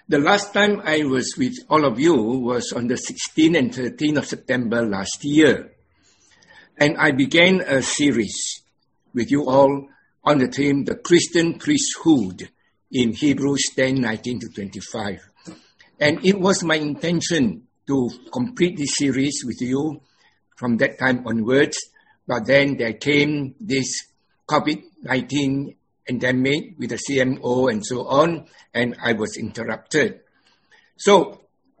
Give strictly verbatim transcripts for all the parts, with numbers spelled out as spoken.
The last time I was with all of you was on the sixteenth and thirteenth of September last year. And I began a series with you all on the theme, the Christian priesthood in Hebrews ten, nineteen to twenty-five. And it was my intention to complete this series with you from that time onwards. But then there came this COVID nineteen endemic with the C M O and so on, and I was interrupted. So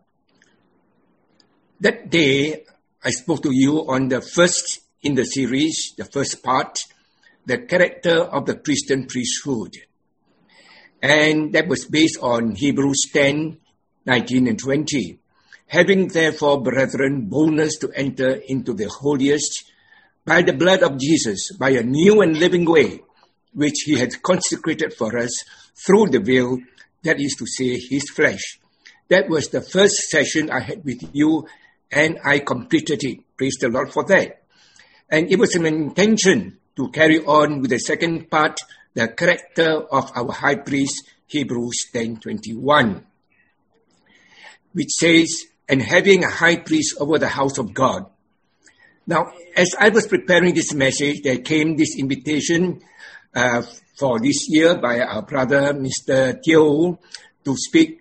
that day, I spoke to you on the first in the series, the first part, the character of the Christian priesthood. And that was based on Hebrews ten, nineteen and twenty. Having therefore, brethren, boldness to enter into the holiest by the blood of Jesus, by a new and living way, which he had consecrated for us through the veil, that is to say, his flesh. That was the first session I had with you, and I completed it. Praise the Lord for that. And it was an intention to carry on with the second part, the character of our high priest, Hebrews ten twenty-one, which says, and having a high priest over the house of God. Now, as I was preparing this message, there came this invitation uh, for this year by our brother, Mister Teo, to speak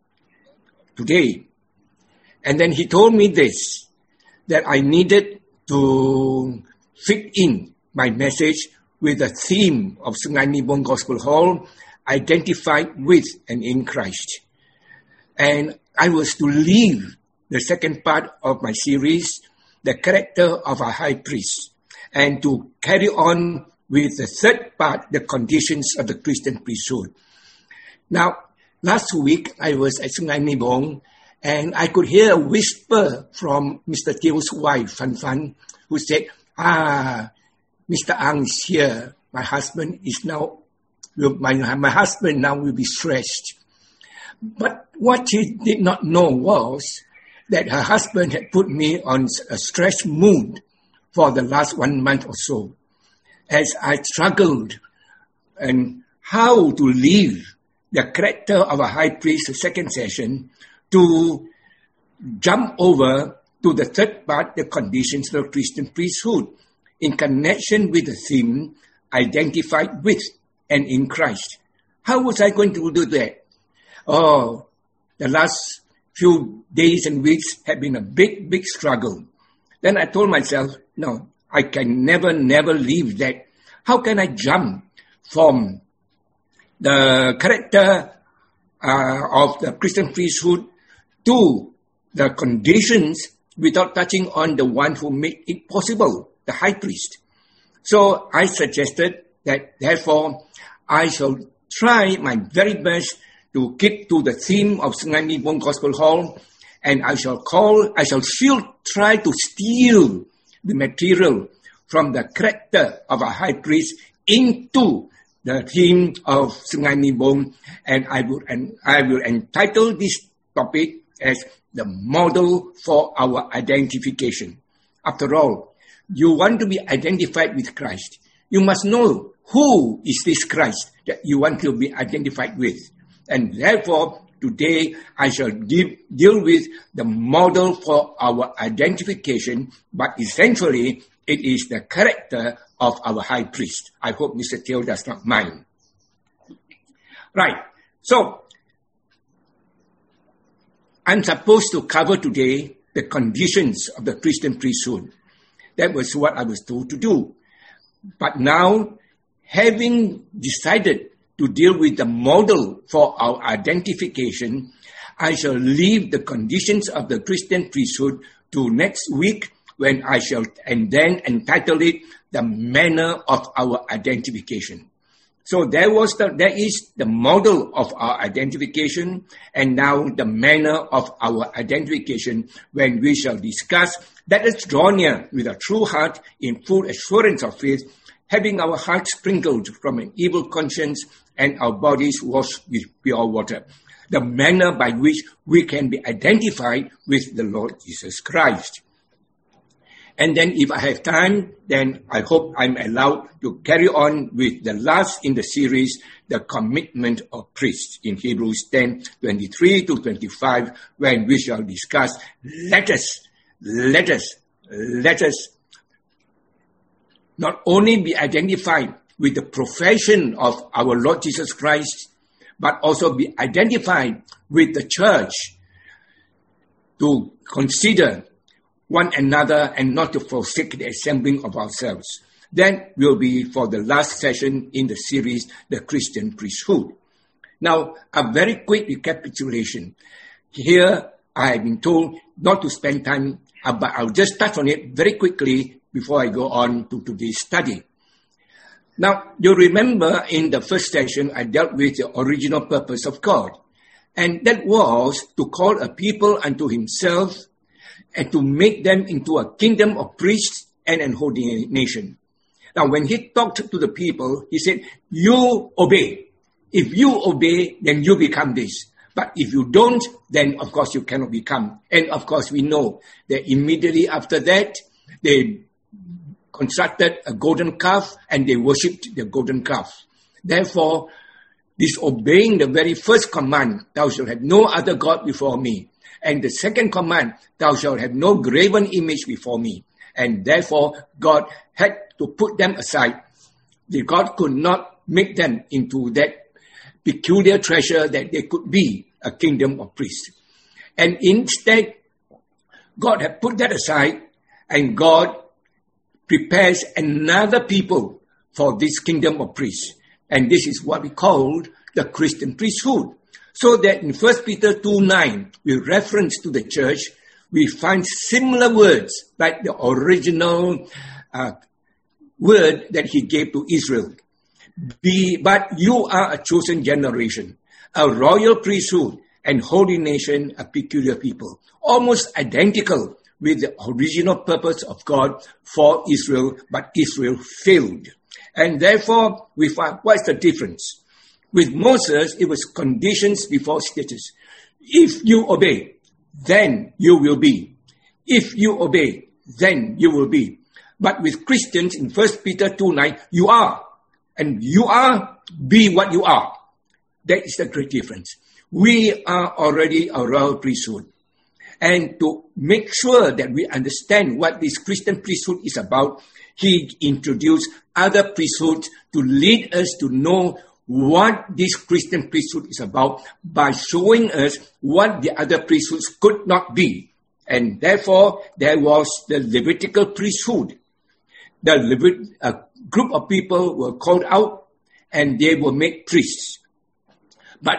today. And then he told me this, that I needed to fit in my message with the theme of Sungai Nibong Gospel Hall, identified with and in Christ. And I was to leave the second part of my series, the character of our high priest, and to carry on with the third part, the conditions of the Christian priesthood. Now, last week I was at Sungai Nibong, and I could hear a whisper from Mister Teo's wife, Fan Fan, who said, ah, Mister Ang is here. My husband is now, my, my husband now will be stressed. But what she did not know was that her husband had put me on a stress mood for the last one month or so, as I struggled and how to leave the character of a high priest, the second session, to jump over to the third part, the conditions of the Christian priesthood, in connection with the theme, identified with and in Christ. How was I going to do that? Oh, the last few days and weeks have been a big, big struggle. Then I told myself, no, I can never, never leave that. How can I jump from the character uh, of the Christian priesthood to the conditions without touching on the one who made it possible, the high priest? So I suggested that, therefore, I shall try my very best to keep to the theme of Sungai Nibong Gospel Hall, and I shall call, I shall still try to steal the material from the character of a high priest into the theme of Sungai Nibong, and I will, and I will entitle this topic as the model for our identification. After all, you want to be identified with Christ. You must know who is this Christ that you want to be identified with. And therefore, today I shall give, deal with the model for our identification, but essentially it is the character of our high priest. I hope Mister Teo does not mind. Right. So, I'm supposed to cover today the conditions of the Christian priesthood. That was what I was told to do. But now, having decided to deal with the model for our identification, I shall leave the conditions of the Christian priesthood to next week, when I shall and then entitle it the manner of our identification. So there was the, there is the model of our identification, and now the manner of our identification, when we shall discuss, let us draw near with a true heart in full assurance of faith, having our hearts sprinkled from an evil conscience and our bodies washed with pure water. The manner by which we can be identified with the Lord Jesus Christ. And then if I have time, then I hope I'm allowed to carry on with the last in the series, the commitment of priests in Hebrews ten, twenty-three to twenty-five, when we shall discuss, let us, let us, let us not only be identified with the profession of our Lord Jesus Christ, but also be identified with the church to consider one another and not to forsake the assembling of ourselves. Then will be for the last session in the series, the Christian priesthood. Now, a very quick recapitulation. Here, I have been told not to spend time, uh, but I'll just touch on it very quickly before I go on to today's study. Now, you remember in the first session, I dealt with the original purpose of God. And that was to call a people unto himself and to make them into a kingdom of priests and an holy nation. Now, when he talked to the people, he said, you obey. If you obey, then you become this. But if you don't, then of course you cannot become. And of course we know that immediately after that, they constructed a golden calf and they worshipped the golden calf. Therefore, disobeying the very first command, thou shalt have no other God before me. And the second command, thou shalt have no graven image before me. And therefore, God had to put them aside. The God could not make them into that peculiar treasure that they could be a kingdom of priests. And instead, God had put that aside, and God prepares another people for this kingdom of priests. And this is what we call the Christian priesthood. So that in First Peter two nine, with reference to the church, we find similar words like the original uh, word that he gave to Israel. Be, but you are a chosen generation, a royal priesthood, and holy nation, a peculiar people. Almost identical with the original purpose of God for Israel, but Israel failed. And therefore, we find what's the difference? With Moses, it was conditions before status. If you obey, then you will be. If you obey, then you will be. But with Christians in First Peter two nine, you are. And you are, be what you are. That is the great difference. We are already a royal priesthood. And to make sure that we understand what this Christian priesthood is about, he introduced other priesthoods to lead us to know what this Christian priesthood is about by showing us what the other priesthoods could not be. And therefore, there was the Levitical priesthood. The Levit- a group of people were called out and they were made priests. But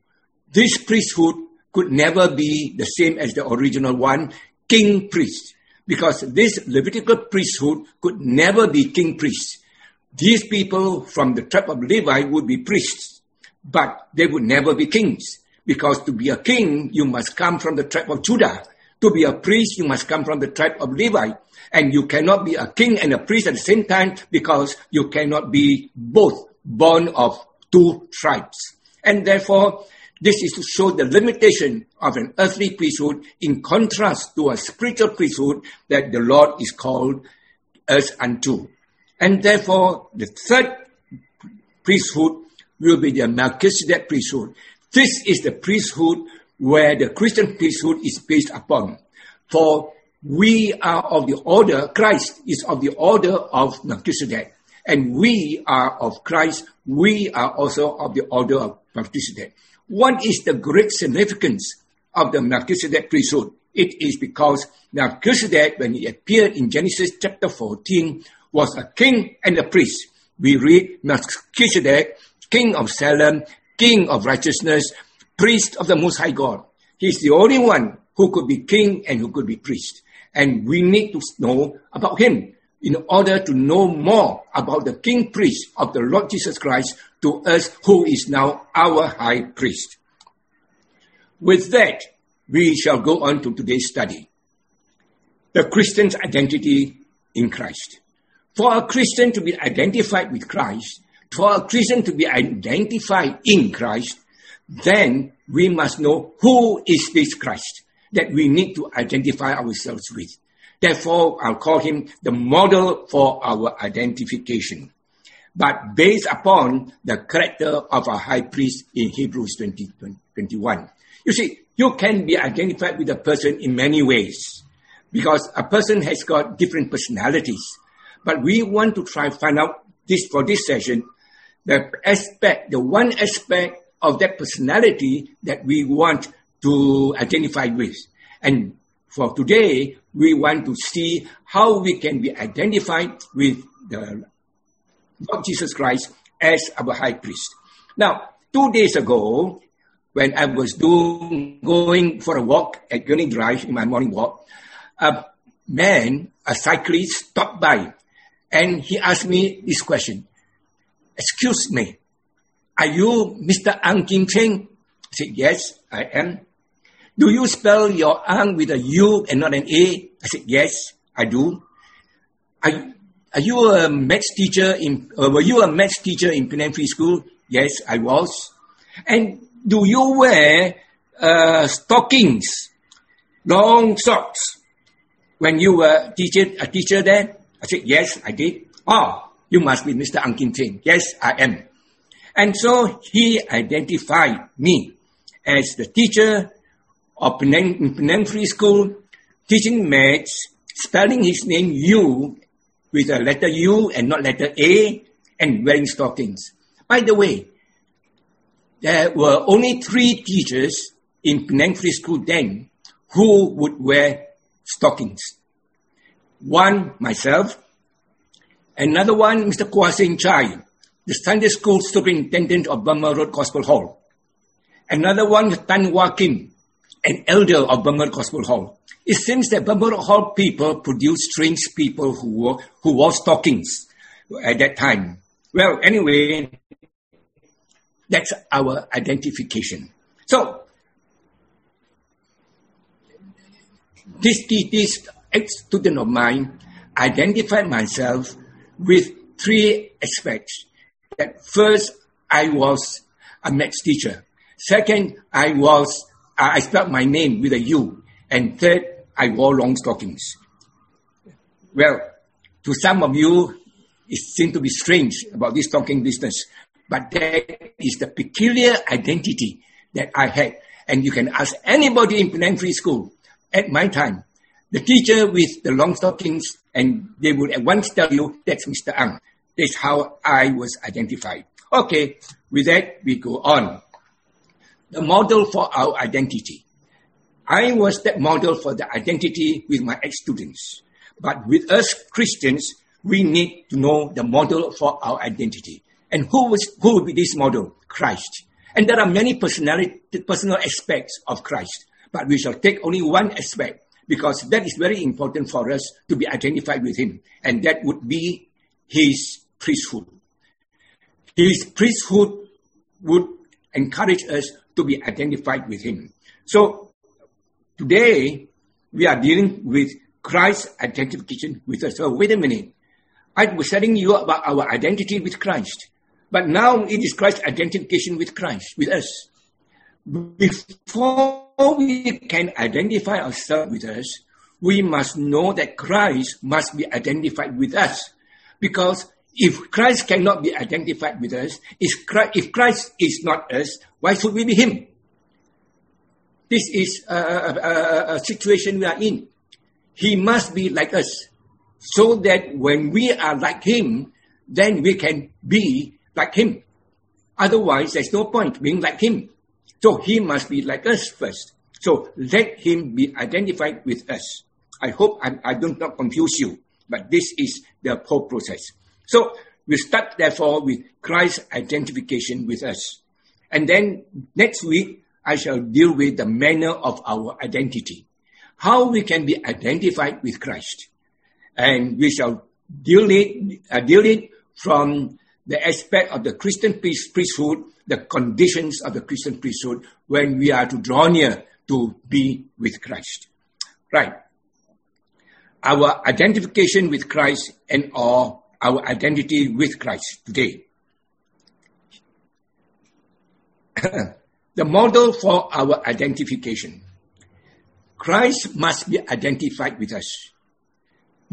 this priesthood could never be the same as the original one, king priest, because this Levitical priesthood could never be king priest. These people from the tribe of Levi would be priests, but they would never be kings, because to be a king, you must come from the tribe of Judah. To be a priest, you must come from the tribe of Levi. And you cannot be a king and a priest at the same time, because you cannot be both born of two tribes. And therefore, this is to show the limitation of an earthly priesthood in contrast to a spiritual priesthood that the Lord is called us unto. And therefore, the third priesthood will be the Melchizedek priesthood. This is the priesthood where the Christian priesthood is based upon. For we are of the order, Christ is of the order of Melchizedek. And we are of Christ, we are also of the order of Melchizedek. What is the great significance of the Melchizedek priesthood? It is because Melchizedek, when he appeared in Genesis chapter fourteen, was a king and a priest. We read Melchizedek, king of Salem, king of righteousness, priest of the Most High God. He's the only one who could be king and who could be priest. And we need to know about him in order to know more about the king priest of the Lord Jesus Christ to us, who is now our high priest. With that, we shall go on to today's study. The Christian's identity in Christ. For a Christian to be identified with Christ, for a Christian to be identified in Christ, then we must know who is this Christ that we need to identify ourselves with. Therefore, I'll call him the model for our identification, but based upon the character of our high priest in Hebrews twenty, twenty-one. You see, you can be identified with a person in many ways because a person has got different personalities. But we want to try find out this for this session, the aspect, the one aspect of that personality that we want to identify with. And for today, we want to see how we can be identified with the Lord Jesus Christ as our high priest. Now, two days ago, when I was doing, going for a walk at Gurney Drive in my morning walk, a man, a cyclist, stopped by and he asked me this question. Excuse me, are you Mister Ang Kim Cheng? I said, yes, I am. Do you spell your Ang with a U and not an A? I said, yes, I do. Are, are you a maths teacher in, uh, were you a maths teacher in Penang Free School? Yes, I was. And do you wear uh, stockings, long socks, when you were teacher, a teacher there? I said, yes, I did. Oh, you must be Mister Ang Kim Cheng. Yes, I am. And so he identified me as the teacher of Penang, Penang Free School, teaching maths, spelling his name U with a letter U and not letter A, and wearing stockings. By the way, there were only three teachers in Penang Free School then who would wear stockings. One, myself. Another one, Mister Kwa Seng Chai, the Sunday School Superintendent of Burma Road Gospel Hall. Another one, Tan Wah Kim, an elder of Burma Road Gospel Hall. It seems that Burma Road Hall people produced strange people who wore, who wore stockings at that time. Well, anyway, that's our identification. So, this, this ex-student of mine identified myself with three aspects. That first, I was a maths teacher. Second, I was, uh, I spelled my name with a U. And third, I wore long stockings. Well, to some of you, it seems to be strange about this stocking business. But that is the peculiar identity that I had. And you can ask anybody in Penang Free School at my time, the teacher with the long stockings, and they would at once tell you, that's Mister Ang. That's how I was identified. Okay, with that, we go on. The model for our identity. I was that model for the identity with my ex-students. But with us Christians, we need to know the model for our identity. And who was who would be this model? Christ. And there are many personality, personal aspects of Christ. But we shall take only one aspect, because that is very important for us to be identified with him. And that would be his priesthood. His priesthood would encourage us to be identified with him. So today, we are dealing with Christ's identification with us. So wait a minute. I was telling you about our identity with Christ. But now it is Christ's identification with Christ, with us. Before we can identify ourselves with us, we must know that Christ must be identified with us. Because if Christ cannot be identified with us, if Christ is not us, why should we be him? This is a, a, a situation we are in. He must be like us, so that when we are like him, then we can be like him. Otherwise, there's no point being like him. So he must be like us first. So let him be identified with us. I hope I, I do not confuse you, but this is the whole process. So we start therefore with Christ's identification with us. And then next week, I shall deal with the manner of our identity. How we can be identified with Christ. And we shall deal it, uh, deal it from the aspect of the Christian priest, priesthood, the conditions of the Christian priesthood when we are to draw near to be with Christ. Right. Our identification with Christ and or our identity with Christ today. The model for our identification. Christ must be identified with us.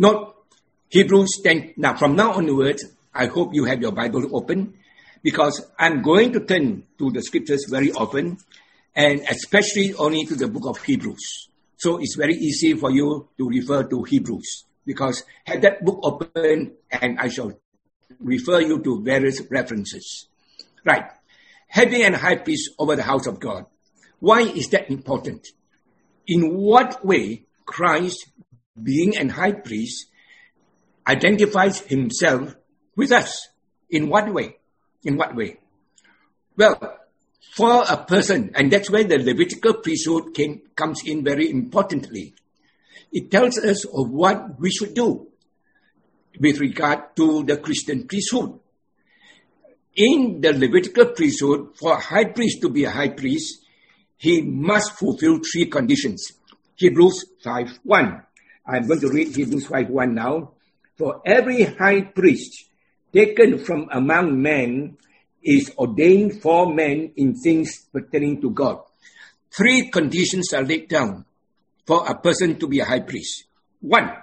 Note Hebrews ten. Now, from now onwards, I hope you have your Bible open, because I'm going to turn to the scriptures very often, and especially only to the book of Hebrews. So it's very easy for you to refer to Hebrews, because have that book open and I shall refer you to various references. Right. Having an high priest over the house of God. Why is that important? In what way Christ, being an high priest, identifies himself with us? In what way? In what way? Well, for a person, and that's where the Levitical priesthood came, comes in very importantly. It tells us of what we should do with regard to the Christian priesthood. In the Levitical priesthood, for a high priest to be a high priest, he must fulfill three conditions. Hebrews five one. I'm going to read Hebrews five one now. For every high priest taken from among men is ordained for men in things pertaining to God. Three conditions are laid down for a person to be a high priest. One,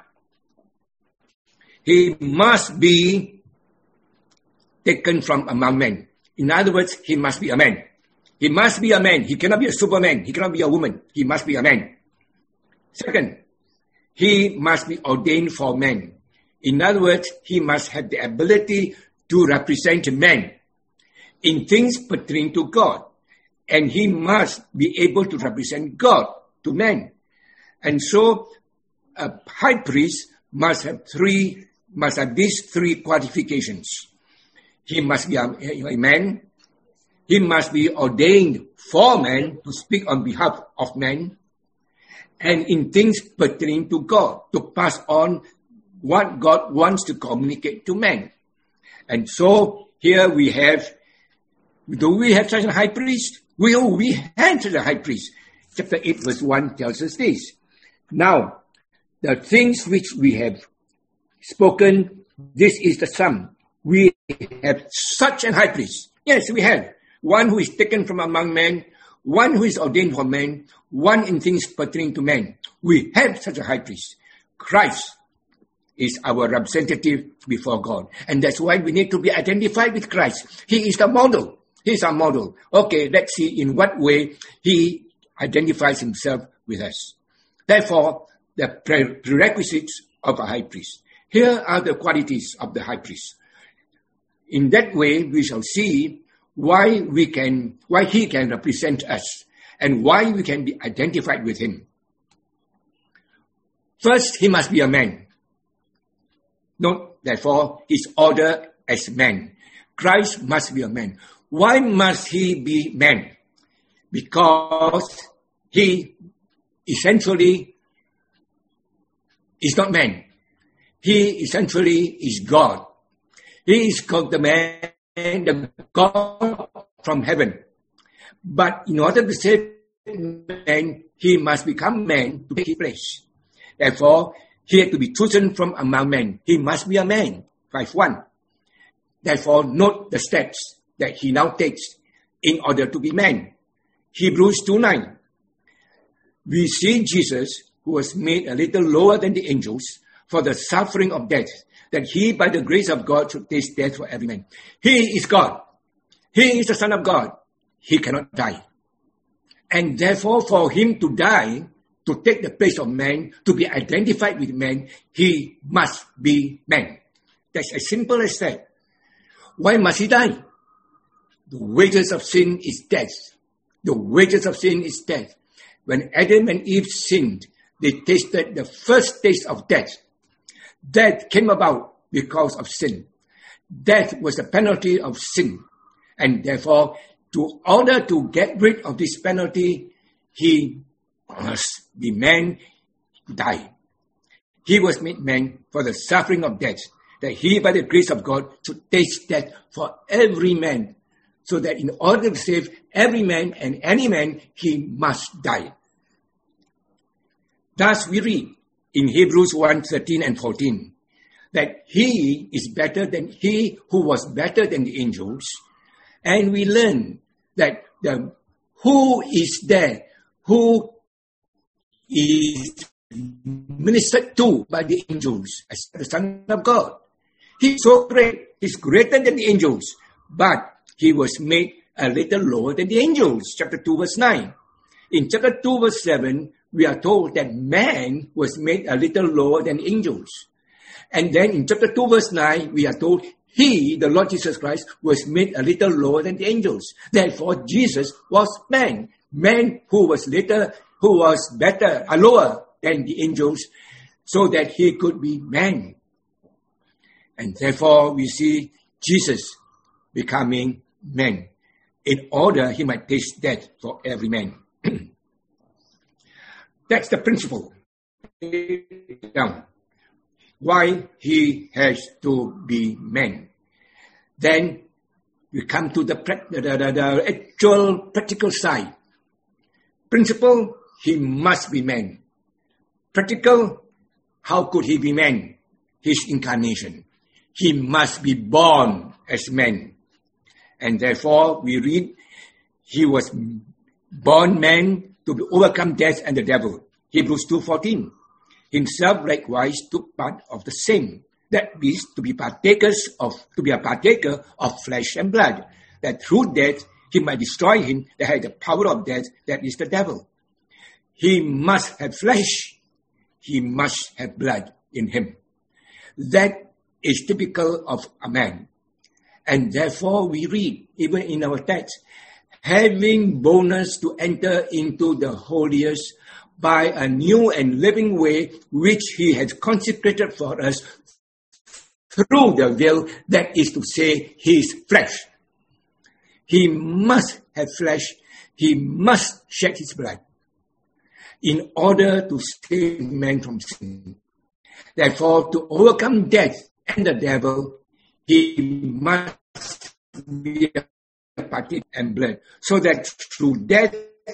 he must be taken from among men. In other words, he must be a man. He must be a man. He cannot be a superman. He cannot be a woman. He must be a man. Second, he must be ordained for men. In other words, he must have the ability to represent men in things pertaining to God. And he must be able to represent God to men. And so, a high priest must have three, must have these three qualifications. He must be a, a man. He must be ordained for men to speak on behalf of men. And in things pertaining to God, to pass on what God wants to communicate to men. And so, here we have, do we have such a high priest? We, oh, we have such a high priest. Chapter eight verse one tells us this. Now, the things which we have spoken, this is the sum. We have such a high priest. Yes, we have. One who is taken from among men, one who is ordained for men, one in things pertaining to men. We have such a high priest. Christ is our representative before God. And that's why we need to be identified with Christ. He is the model. He is our model. Okay, let's see in what way he identifies himself with us. Therefore, the prerequisites of a high priest. Here are the qualities of the high priest. In that way, we shall see why we can, why he can represent us and why we can be identified with him. First, he must be a man. Note, therefore, his order as man. Christ must be a man. Why must he be man? Because he essentially is not man. He essentially is God. He is called the man, the God from heaven. But in order to save man, he must become man to take his place. Therefore, he had to be chosen from among men. He must be a man. five one. Therefore, note the steps that he now takes in order to be man. Hebrews two nine. We see Jesus, who was made a little lower than the angels for the suffering of death, that he, by the grace of God, should taste death for every man. He is God. He is the Son of God. He cannot die. And therefore, for him to die, to take the place of man, to be identified with man, he must be man. That's as simple as that. Why must he die? The wages of sin is death. The wages of sin is death. When Adam and Eve sinned, they tasted the first taste of death. Death came about because of sin. Death was the penalty of sin. And therefore, to order to get rid of this penalty, he must be man, die. He was made man for the suffering of death, that he, by the grace of God, should taste death for every man, so that in order to save every man and any man, he must die. Thus we read in Hebrews one thirteen and fourteen, that he is better than he who was better than the angels, and we learn that the who is there, who is ministered to by the angels as the Son of God. He's so great, he's greater than the angels, but he was made a little lower than the angels. Chapter two, verse nine. In chapter two, verse seven, we are told that man was made a little lower than angels. And then in chapter two, verse nine, we are told he, the Lord Jesus Christ, was made a little lower than the angels. Therefore, Jesus was man. Man who was little, who was better, uh, lower than the angels, so that he could be man. And therefore, we see Jesus becoming man, in order he might taste death for every man. That's the principle. Now, why he has to be man. Then we come to the, the, the, the actual practical side. Principle, he must be man. Practical, how could he be man? His incarnation. He must be born as man. And therefore, we read, he was born man to overcome death and the devil. Hebrews two fourteen. Himself likewise took part of the same, that is, to be partakers of, to be a partaker of flesh and blood, that through death he might destroy him that had the power of death, that is the devil. He must have flesh, he must have blood in him. That is typical of a man. And therefore we read, even in our text, having boldness to enter into the holiest by a new and living way which he has consecrated for us through the veil, that is to say, his flesh. He must have flesh, he must shed his blood in order to save man from sin. Therefore, to overcome death and the devil, he must be a partaker and blood, so that through death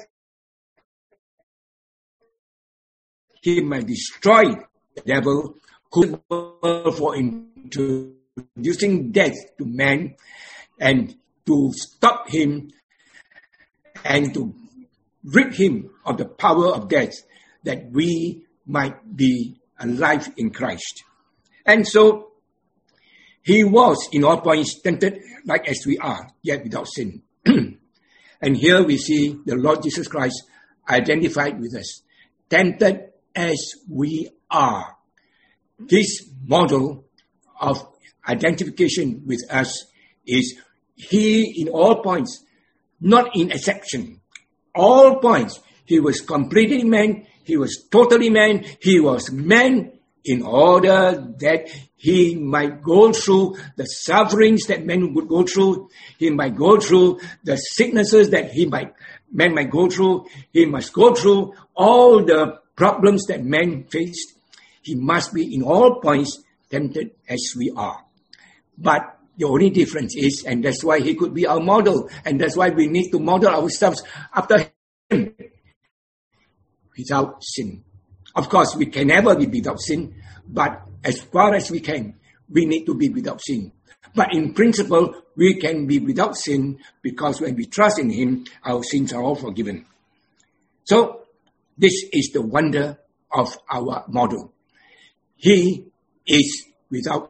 he might destroy the devil, who for introducing death to man, and to stop him and to rid him of the power of death, that we might be alive in Christ. And so, he was in all points tempted like as we are, yet without sin. And here we see the Lord Jesus Christ identified with us, tempted as we are. This model of identification with us is he in all points, not in exception. All points, he was completely man, he was totally man, he was man in order that he might go through the sufferings that men would go through, he might go through the sicknesses that he might man might go through, he must go through all the problems that men faced. He must be in all points tempted as we are. But the only difference is, and that's why he could be our model, and that's why we need to model ourselves after him, without sin. Of course, we can never be without sin, but as far as we can, we need to be without sin. But in principle, we can be without sin because when we trust in him, our sins are all forgiven. So, this is the wonder of our model. He is without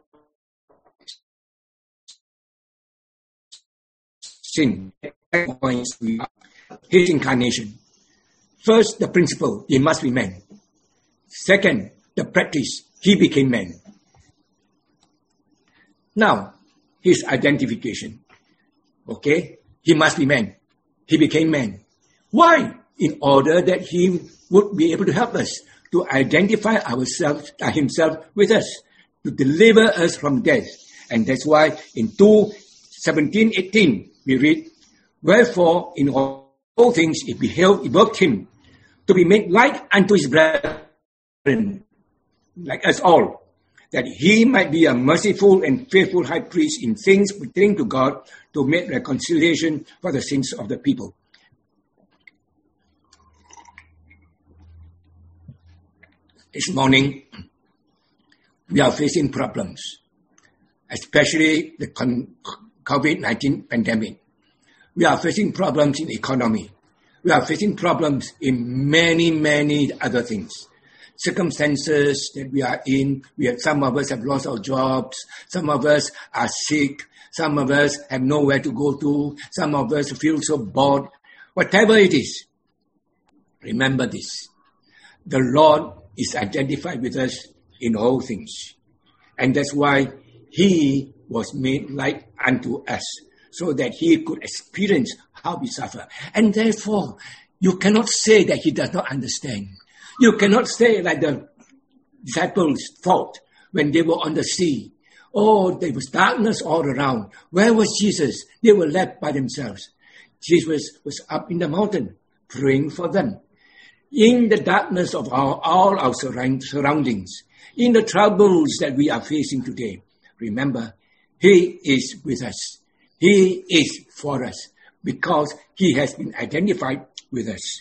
sin. His incarnation. First, the principle, he must be man. Second, the practice, he became man. Now, his identification. Okay? He must be man. He became man. Why? In order that he would be able to help us to identify ourselves, uh, himself with us, to deliver us from death. And that's why in two seventeen eighteen we read, wherefore in all, all things it beheld, it worked him to be made like unto his brethren, like us all, that he might be a merciful and faithful high priest in things pertaining to God, to make reconciliation for the sins of the people. This morning, we are facing problems, especially the COVID nineteen pandemic. We are facing problems in economy. We are facing problems in many, many other things. circumstances that we are in. We have, some of us have lost our jobs. Some of us are sick. Some of us have nowhere to go to. Some of us feel so bored. Whatever it is, remember this. The Lord is identified with us in all things. And that's why He was made like unto us, so that He could experience how we suffer. And therefore, you cannot say that He does not understand. You cannot say like the disciples thought when they were on the sea. Oh, there was darkness all around. Where was Jesus? They were left by themselves. Jesus was up in the mountain praying for them. In the darkness of our, all our surroundings, in the troubles that we are facing today, remember, He is with us. He is for us because He has been identified with us.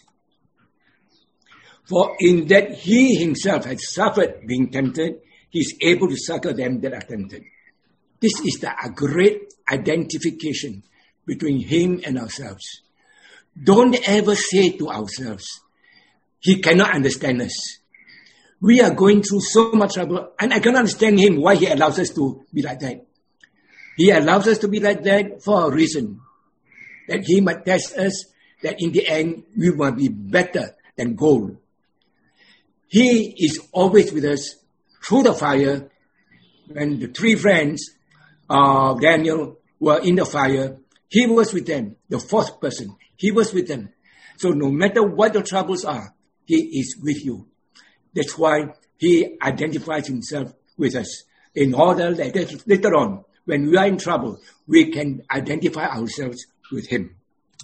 For in that He Himself has suffered being tempted, He is able to succor them that are tempted. This is the a great identification between Him and ourselves. Don't ever say to ourselves, He cannot understand us. We are going through so much trouble, and I cannot understand Him, why He allows us to be like that. He allows us to be like that for a reason, that He might test us, that in the end we will be better than gold. He is always with us through the fire. When the three friends of Daniel were in the fire, He was with them, the fourth person. He was with them. So no matter what the troubles are, He is with you. That's why He identifies Himself with us, in order that later on, when we are in trouble, we can identify ourselves with Him.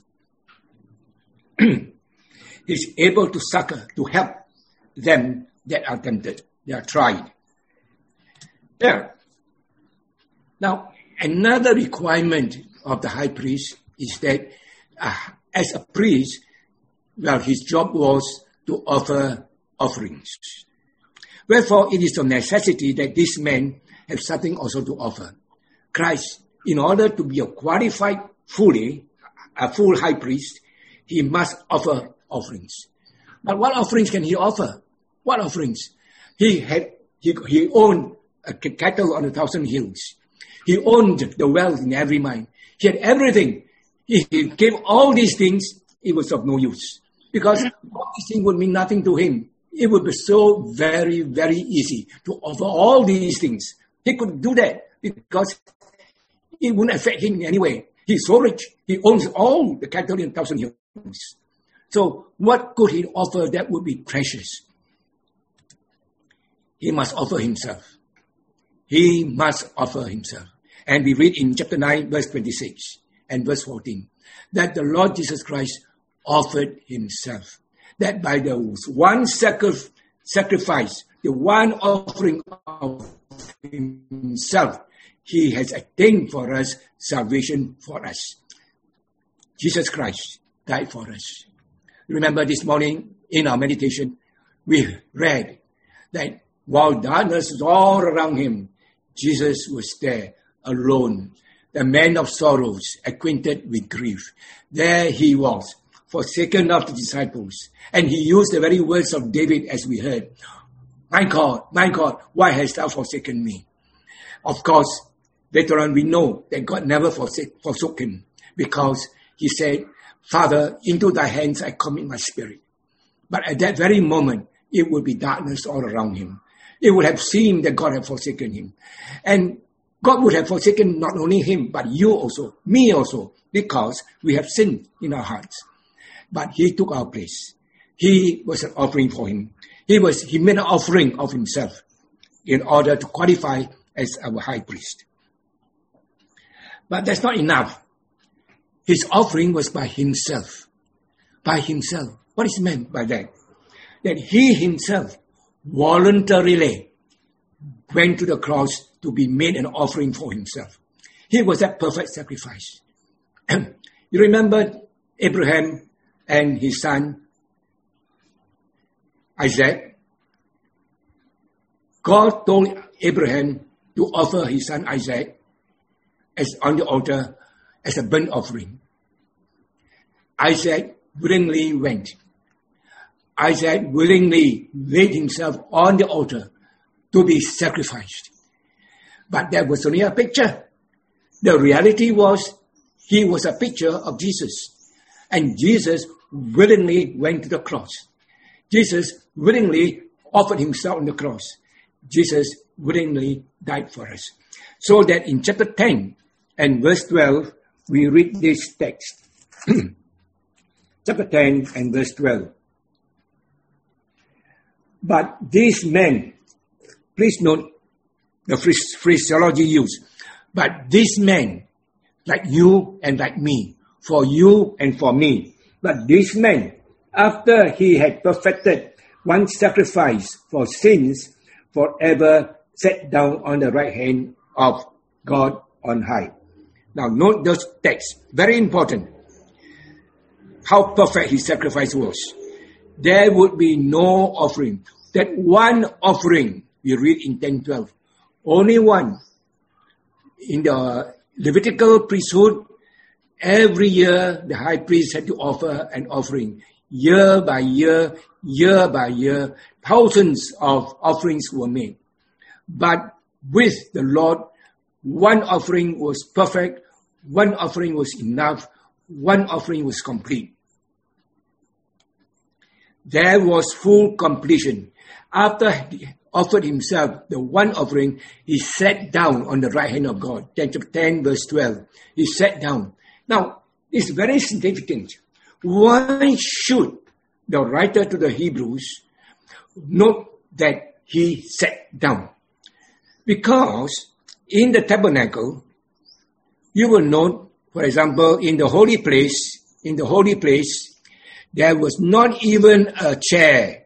He's able to succor, to help them that are tempted, they are tried. There. Now, another requirement of the high priest is that uh, as a priest, well, his job was to offer offerings. Wherefore, it is a necessity that this man have something also to offer. Christ, in order to be a qualified fully, a full high priest, He must offer offerings. But what offerings can He offer? What offerings? He had, he, he owned a cattle on a thousand hills. He owned the wealth in every mine. He had everything. He, he gave all these things. It was of no use, because all these things would mean nothing to Him. It would be so very, very easy to offer all these things. He could do that because it wouldn't affect Him in any way. He's so rich. He owns all the cattle in a thousand hills. So what could He offer that would be precious? He must offer Himself. He must offer Himself. And we read in chapter nine, verse twenty-six and verse fourteen, that the Lord Jesus Christ offered Himself. That by the one sacrifice, sacrifice, the one offering of Himself, He has attained for us salvation for us. Jesus Christ died for us. Remember this morning in our meditation, we read that while darkness was all around Him, Jesus was there alone, the man of sorrows, acquainted with grief. There He was, forsaken of the disciples. And He used the very words of David as we heard. My God, my God, why hast Thou forsaken me? Of course, later on we know that God never forsake, forsook Him, because He said, Father, into Thy hands I commit my spirit. But at that very moment, it would be darkness all around Him. It would have seemed that God had forsaken Him. And God would have forsaken not only Him, but you also, me also, because we have sinned in our hearts. But He took our place. He was an offering for Him. He was, He made an offering of Himself in order to qualify as our high priest. But that's not enough. His offering was by Himself. By Himself. What is meant by that? That He Himself voluntarily went to the cross to be made an offering for Himself. He was that perfect sacrifice. You remember Abraham and his son Isaac? God told Abraham to offer his son Isaac as on the altar as a burnt offering. Isaac willingly went. Isaac willingly laid himself on the altar to be sacrificed. But that was only a picture. The reality was he was a picture of Jesus. And Jesus willingly went to the cross. Jesus willingly offered himself on the cross. Jesus willingly died for us. So that in chapter ten and verse twelve, we read this text. Chapter ten and verse twelve. But these men, please note the phraseology used, but these men, like you and like me, for you and for me, but these men, after he had perfected one sacrifice for sins, forever sat down on the right hand of God on high. Now note those texts, very important. How perfect his sacrifice was. There would be no offering. That one offering, we read in ten twelve, only one. In the Levitical priesthood, every year the high priest had to offer an offering. Year by year, year by year, thousands of offerings were made. But with the Lord, one offering was perfect, one offering was enough, one offering was complete. There was full completion. After he offered himself the one offering, he sat down on the right hand of God. Chapter ten, verse twelve. He sat down. Now, it's very significant. Why should the writer to the Hebrews note that he sat down? Because in the tabernacle, you will note, for example, in the holy place, in the holy place, there was not even a chair.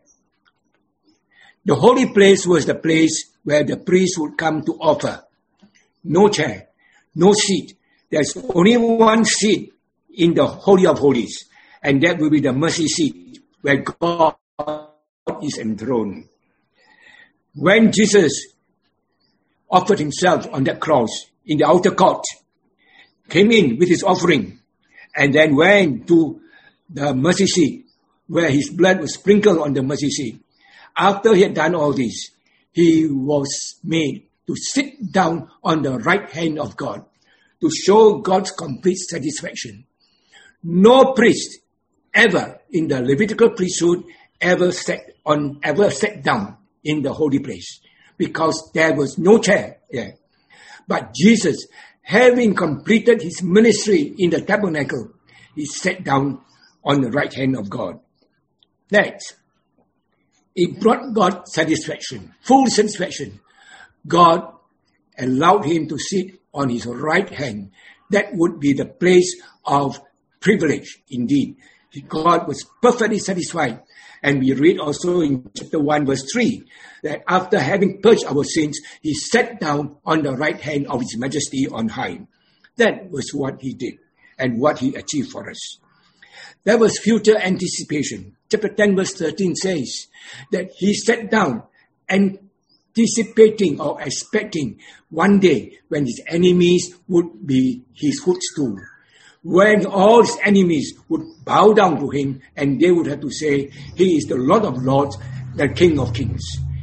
The holy place was the place where the priest would come to offer. No chair, no seat. There's only one seat in the Holy of Holies, and that will be the mercy seat where God is enthroned. When Jesus offered himself on that cross in the outer court, came in with his offering, and then went to the mercy seat where his blood was sprinkled on the mercy seat. After he had done all this, he was made to sit down on the right hand of God to show God's complete satisfaction. No priest ever in the Levitical priesthood ever sat on ever sat down in the holy place because there was no chair there. But Jesus, having completed his ministry in the tabernacle, he sat down on the right hand of God. Next, it brought God satisfaction, full satisfaction. God allowed him to sit on his right hand. That would be the place of privilege indeed. God was perfectly satisfied. And we read also in chapter one, verse three, that after having purged our sins, he sat down on the right hand of his majesty on high. That was what he did and what he achieved for us. There was future anticipation. Chapter ten, verse thirteen says that he sat down anticipating or expecting one day when his enemies would be his footstool. When all his enemies would bow down to him and they would have to say, he is the Lord of Lords, the King of Kings.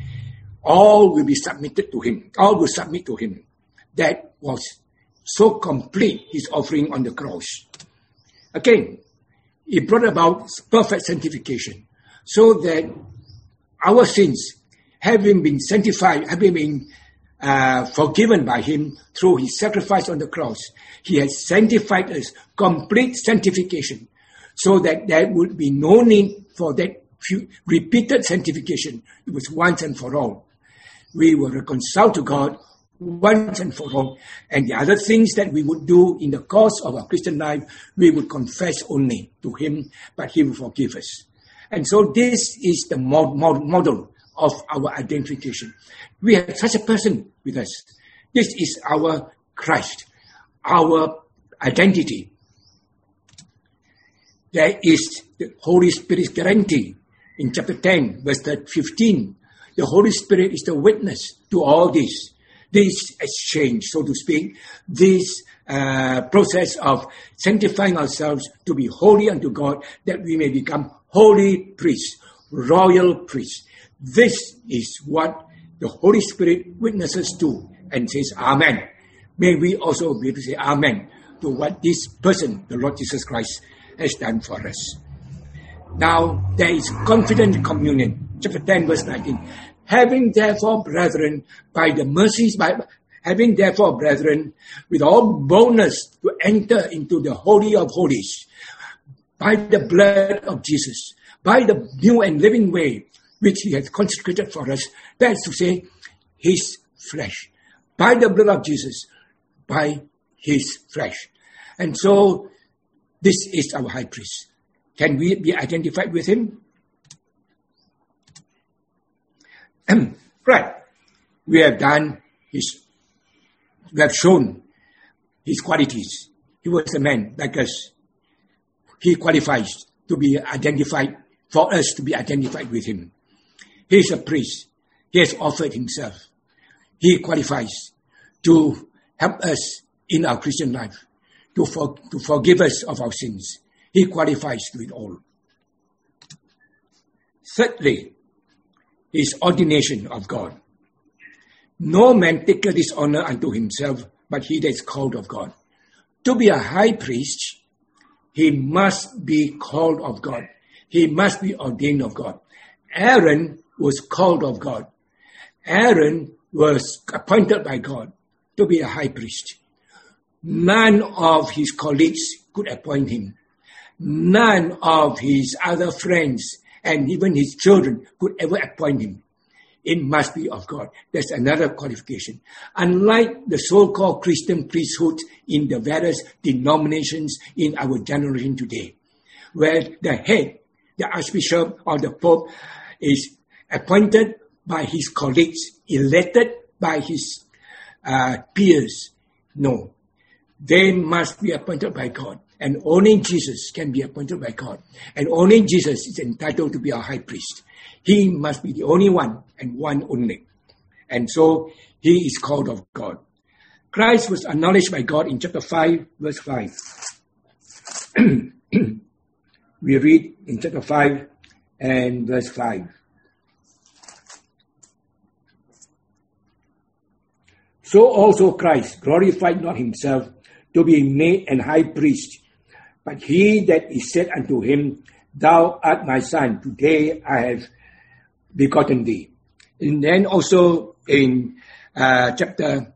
All will be submitted to him. All will submit to him. That was so complete, his offering on the cross. Again, it brought about perfect sanctification, so that our sins, having been sanctified, having been uh, forgiven by him through his sacrifice on the cross, he has sanctified us, complete sanctification, so that there would be no need for that few, repeated sanctification. It was once and for all. We were reconciled to God once and for all. And the other things that we would do in the course of our Christian life, we would confess only to him, but he will forgive us. And so this is the mod- mod- model of our identification. We have such a person with us. This is our Christ, our identity. There is the Holy Spirit's guarantee in chapter ten, verse fifteen. The Holy Spirit is the witness to all this. This exchange, so to speak, this uh, process of sanctifying ourselves to be holy unto God, that we may become holy priests, royal priest. This is what the Holy Spirit witnesses to and says, Amen. May we also be able to say Amen to what this person, the Lord Jesus Christ, has done for us. Now, there is confident communion. Chapter ten, verse nineteen. Having therefore, brethren, by the mercies, by having therefore, brethren, with all boldness to enter into the Holy of Holies, by the blood of Jesus, by the new and living way which he has consecrated for us, that is to say, his flesh. By the blood of Jesus, by his flesh. And so, this is our high priest. Can we be identified with him? Right. We have done his, we have shown his qualities. He was a man like us. He qualifies to be identified, for us to be identified with him. He is a priest. He has offered himself. He qualifies to help us in our Christian life, to, for, to forgive us of our sins. He qualifies to it all. Thirdly, his ordination of God. No man taketh this honor unto himself, but he that is called of God. To be a high priest, he must be called of God. He must be ordained of God. Aaron was called of God. Aaron was appointed by God to be a high priest. None of his colleagues could appoint him. None of his other friends and even his children could ever appoint him. It must be of God. That's another qualification. Unlike the so-called Christian priesthood in the various denominations in our generation today, where the head, the archbishop or the pope is appointed by his colleagues, elected by his uh, peers. No. They must be appointed by God. And only Jesus can be appointed by God. And only Jesus is entitled to be our high priest. He must be the only one and one only. And so he is called of God. Christ was acknowledged by God in chapter five, verse five. We read in chapter five and verse five. So also Christ glorified not himself to be made an high priest, but he that is said unto him, Thou art my son, today I have begotten thee. And then also in uh, chapter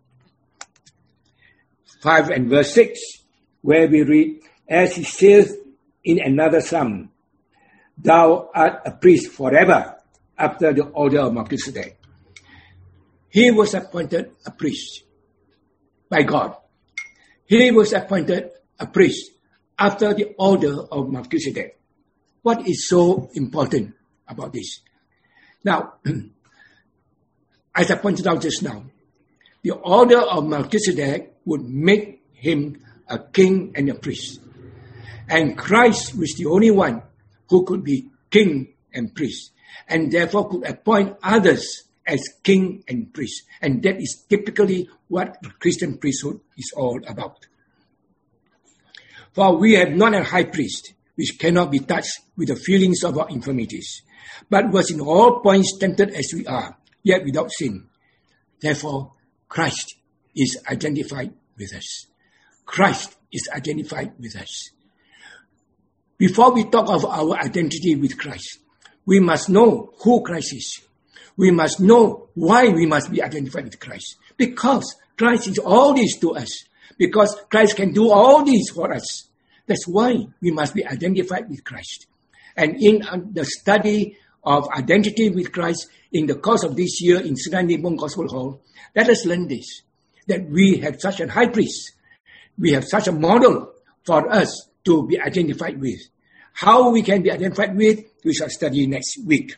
five and verse six, where we read, As he saith in another psalm, Thou art a priest forever, after the order of Melchizedek. He was appointed a priest by God. He was appointed a priest after the order of Melchizedek. What is so important about this? Now, as I pointed out just now, the order of Melchizedek would make him a king and a priest. And Christ was the only one who could be king and priest, and therefore could appoint others as king and priest. And that is typically what the Christian priesthood is all about. For we have not a high priest which cannot be touched with the feelings of our infirmities, but was in all points tempted as we are, yet without sin. Therefore, Christ is identified with us. Christ is identified with us. Before we talk of our identity with Christ, we must know who Christ is. We must know why we must be identified with Christ. Because Christ is all this to us. Because Christ can do all this for us. That's why we must be identified with Christ. And in the study of identity with Christ in the course of this year in Sudan Nibong Gospel Hall, let us learn this, that we have such a high priest. We have such a model for us to be identified with. How we can be identified with, we shall study next week.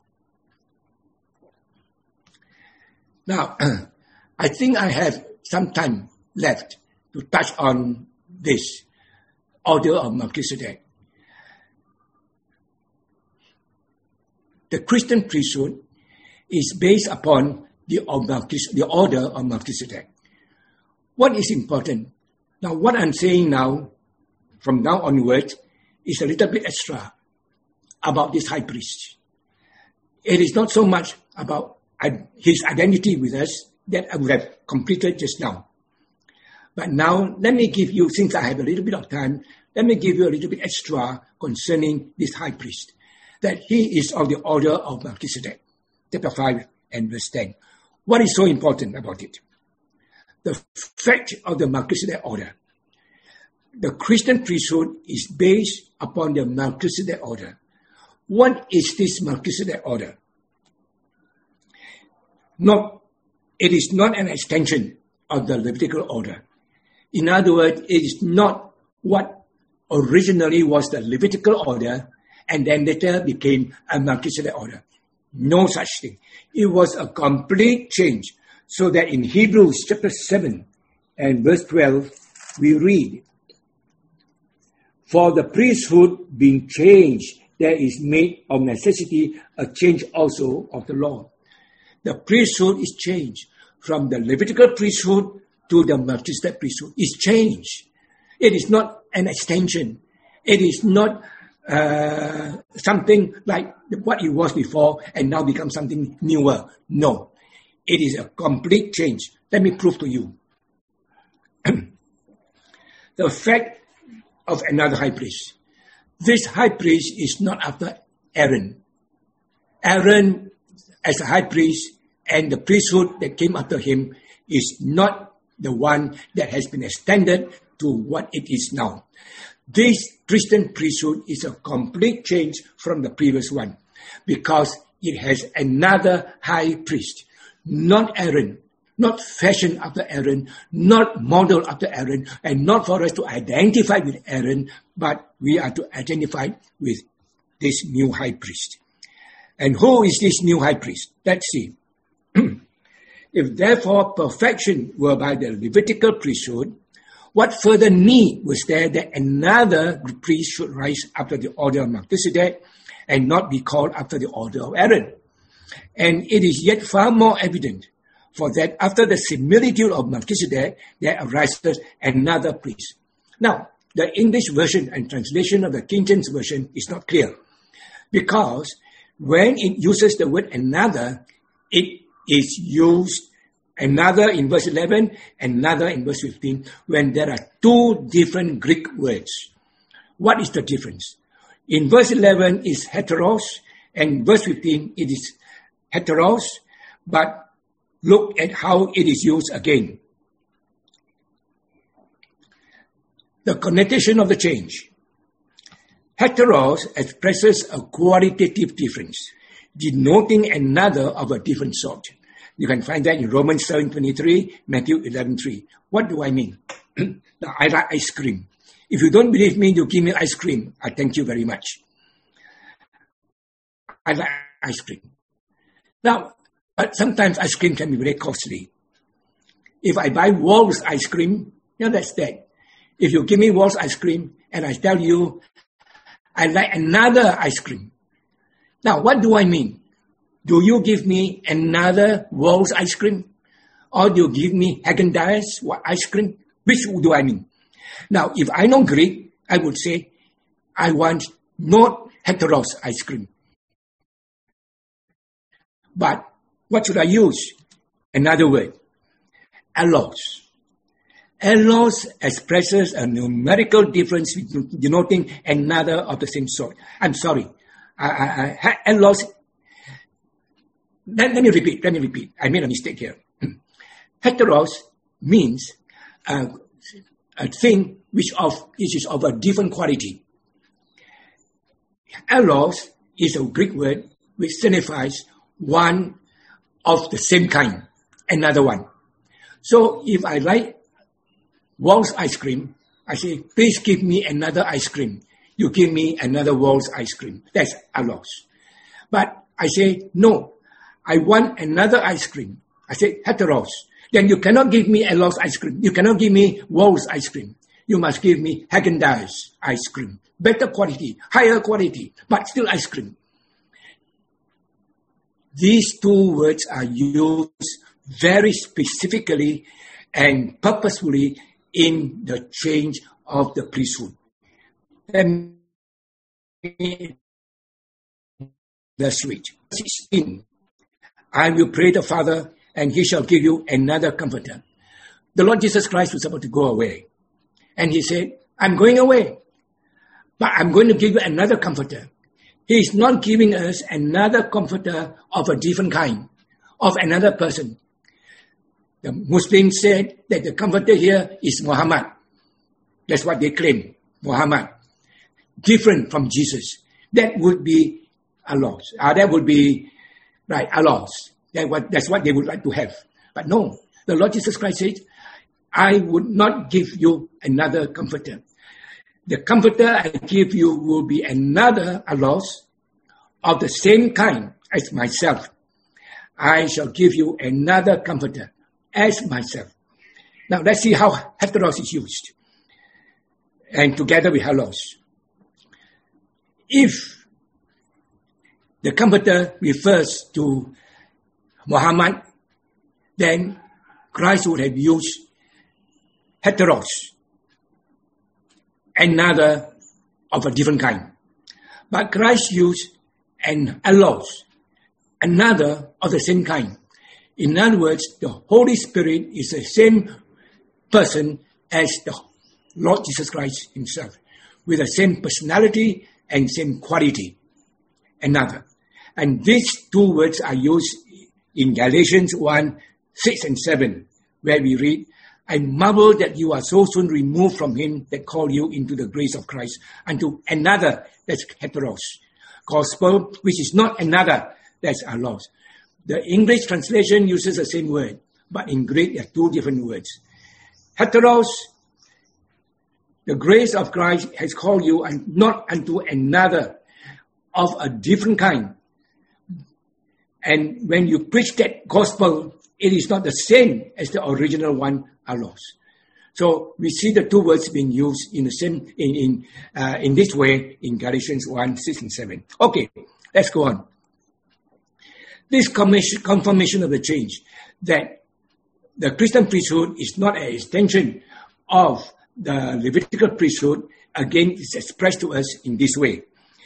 Now, I think I have some time left to touch on this order of Melchizedek. The Christian priesthood is based upon the, the order of Melchizedek. What is important? Now, what I'm saying now, from now onward, is a little bit extra about this high priest. it is not so much about his identity with us that I would have completed just now. But now, let me give you, since I have a little bit of time, let me give you a little bit extra concerning this high priest, that he is of the order of Melchizedek, chapter five and verse ten. What is so important about it? The fact of the Melchizedek order. The Christian priesthood is based upon the Melchizedek order. What is this Melchizedek order? Not, it is not an extension of the Levitical order. In other words, it is not what originally was the Levitical order and then later became a Melchizedek order. No such thing. It was a complete change. So that in Hebrews chapter seven and verse twelve, we read, "For the priesthood being changed, there is made of necessity a change also of the law." The priesthood is changed from the Levitical priesthood to the Melchizedek priesthood. It's changed. It is not an extension. It is not uh, something like what it was before and now becomes something newer. No. It is a complete change. Let me prove to you. The fact of another high priest. This high priest is not after Aaron. Aaron, as a high priest, and the priesthood that came after him is not the one that has been extended to what it is now. This Christian priesthood is a complete change from the previous one because it has another high priest, not Aaron, not fashioned after Aaron, not modeled after Aaron, and not for us to identify with Aaron, but we are to identify with this new high priest. And who is this new high priest? Let's see. If therefore perfection were by the Levitical priesthood, what further need was there that another priest should rise after the order of Melchizedek and not be called after the order of Aaron? And it is yet far more evident, for that after the similitude of Melchizedek, there arises another priest. Now, the English version and translation of the King James Version is not clear, because when it uses the word another, it is used another in verse eleven, another in verse fifteen, when there are two different Greek words. What is the difference? In verse eleven is heteros, and verse fifteen it is heteros, but look at how it is used again. The connotation of the change. Heteros expresses a qualitative difference, denoting another of a different sort. You can find that in Romans seven twenty-three, Matthew eleven three. What do I mean? Now, I like ice cream. If you don't believe me, you give me ice cream. I thank you very much. I like ice cream. Now, but sometimes ice cream can be very costly. If I buy Wall's ice cream, you know, that's that. If you give me Wall's ice cream and I tell you, I like another ice cream. Now, what do I mean? Do you give me another Wall's ice cream? Or do you give me Häagen-Dazs ice cream? Which do I mean? Now, if I know Greek, I would say, I want not heteros ice cream. But what should I use? Another word. Allos. Allos expresses a numerical difference denoting another of the same sort. I'm sorry. I, I, I, allos. Let, let me repeat. Let me repeat. I made a mistake here. Heteros means uh, a thing which of which is of a different quality. Allos is a Greek word which signifies one of the same kind, another one. So if I like Wall's ice cream, I say, please give me another ice cream. You give me another Wall's ice cream. That's allos. But I say, no, I want another ice cream. I say, heteros. Then you cannot give me allos ice cream. You cannot give me Wall's ice cream. You must give me Häagen-Dazs ice cream. Better quality, higher quality, but still ice cream. These two words are used very specifically and purposefully in the change of the priesthood. Let me sweet. sixteen. I will pray the Father, and he shall give you another comforter. The Lord Jesus Christ was about to go away. And he said, I'm going away, but I'm going to give you another comforter. He is not giving us another comforter of a different kind, of another person. The Muslims said that the comforter here is Muhammad. That's what they claim, Muhammad. Different from Jesus. That would be Allah. Uh, that would be, right, Allah. That what, that's what they would like to have. But no, the Lord Jesus Christ said, I would not give you another comforter. The comforter I give you will be another Allah of the same kind as myself. I shall give you another comforter as myself. Now let's see how heteros is used. And together with halos. If the comforter refers to Muhammad, then Christ would have used heteros, another of a different kind. But Christ used an allos, another of the same kind. In other words, the Holy Spirit is the same person as the Lord Jesus Christ himself, with the same personality and same quality. Another. And these two words are used in Galatians one, six and seven, where we read, I marvel that you are so soon removed from him that called you into the grace of Christ unto another, that's heteros, gospel, which is not another, that's allos. The English translation uses the same word, but in Greek there are two different words. Heteros, the grace of Christ has called you and not unto another of a different kind. And when you preach that gospel, it is not the same as the original one, allos. So we see the two words being used in the same in in uh, in this way in Galatians one, six and seven. Okay, let's go on. This confirmation of the change that the Christian priesthood is not an extension of the Levitical priesthood, again, is expressed to us in this way.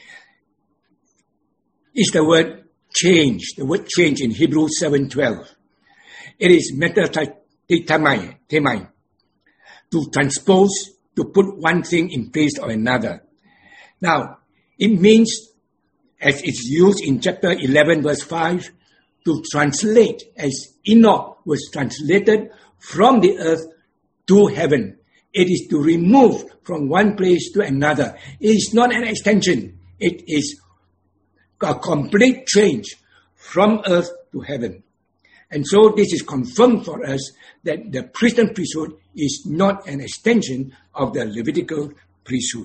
Is the word change, the word change in Hebrews seven twelve. It is metathetamai, to transpose, to put one thing in place of another. Now, it means, as it's used in chapter eleven, verse five, to translate, as Enoch was translated from the earth to heaven. It is to remove from one place to another. It is not an extension. It is a complete change from earth to heaven. And so this is confirmed for us that the Christian priesthood is not an extension of the Levitical priesthood.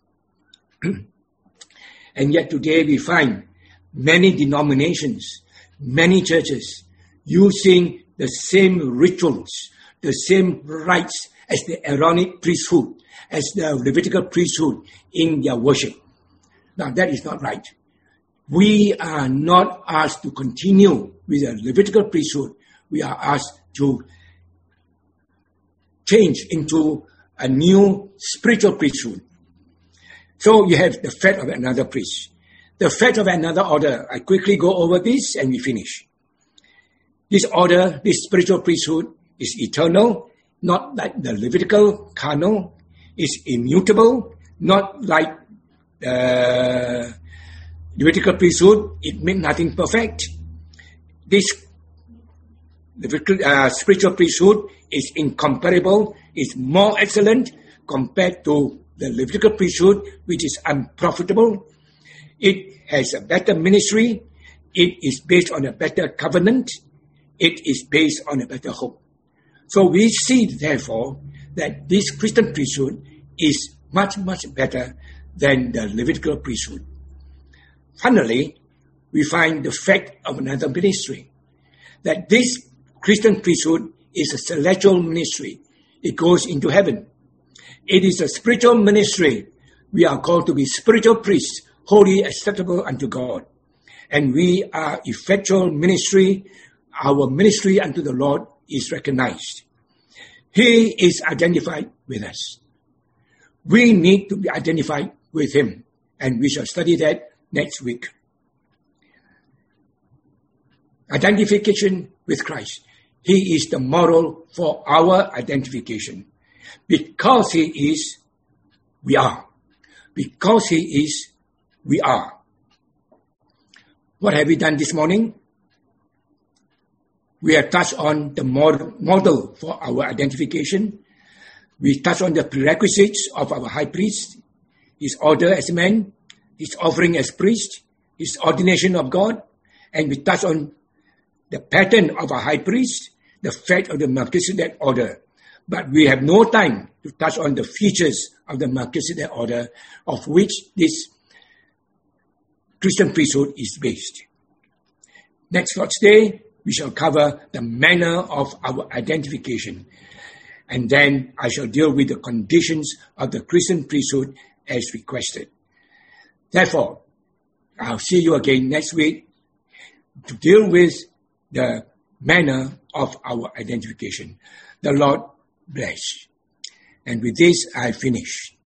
And yet today we find many denominations, many churches using the same rituals, the same rites as the Aaronic priesthood, as the Levitical priesthood in their worship. Now that is not right. We are not asked to continue with the Levitical priesthood. We are asked to change into a new spiritual priesthood. So you have the fate of another priest. The fate of another order. I quickly go over this and we finish. This order, this spiritual priesthood is eternal, not like the Levitical carnal. It's immutable, not like the Levitical priesthood. It meant nothing perfect. This Levitical uh, spiritual priesthood is incomparable, is more excellent compared to the Levitical priesthood, which is unprofitable. It has a better ministry. It is based on a better covenant. It is based on a better hope. So we see, therefore, that this Christian priesthood is much, much better than the Levitical priesthood. Finally, we find the fact of another ministry, that this Christian priesthood is a celestial ministry. It goes into heaven. It is a spiritual ministry. We are called to be spiritual priests, holy, acceptable unto God. And we are effectual ministry. Our ministry unto the Lord is recognized. He is identified with us. We need to be identified with him. And we shall study that next week. identification with Christ. He is the model for our identification. Because He is, we are. Because He is, we are. What have we done this morning? We have touched on the model for our identification. We touched on the prerequisites of our high priest, his order as a man, his offering as priest, his ordination of God, and we touched on the pattern of a high priest, the fact of the Melchizedek order. But we have no time to touch on the features of the Melchizedek order, of which this Christian priesthood is based. Next Lord's Day, we shall cover the manner of our identification. And then I shall deal with the conditions of the Christian priesthood as requested. Therefore, I'll see you again next week to deal with the manner of our identification. The Lord bless. And with this, I finish.